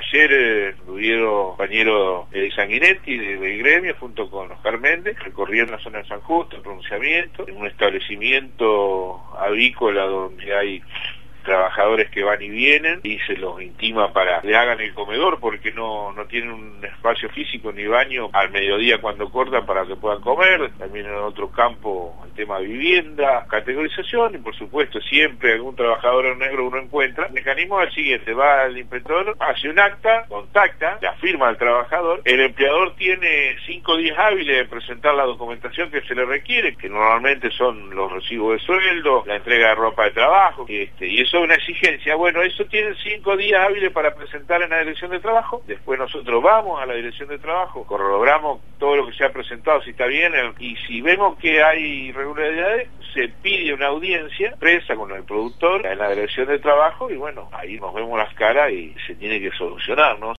Ayer estuvieron compañeros de Sanguinetti, del gremio, junto con Oscar Méndez, recorrieron la zona de San Justo, en pronunciamiento, en un establecimiento avícola donde hay trabajadores que van y vienen y se los intima para que le hagan el comedor porque no tienen un espacio físico ni baño al mediodía cuando cortan para que puedan comer. También en otro campo el tema vivienda, categorización y por supuesto siempre algún trabajador en negro uno encuentra. El mecanismo es el siguiente: va al inspector, hace un acta, contacta, la firma al trabajador, el empleador tiene 5 días hábiles de presentar la documentación que se le requiere, que normalmente son los recibos de sueldo, la entrega de ropa de trabajo, y eso es una exigencia. Bueno, eso tienen 5 días hábiles para presentar en la dirección de trabajo. Después nosotros vamos a la dirección de trabajo, corroboramos todo lo que se ha presentado, si está bien, y si vemos que hay irregularidades, se pide una audiencia presa con el productor en la dirección de trabajo y bueno, ahí nos vemos las caras y se tiene que solucionar, ¿no?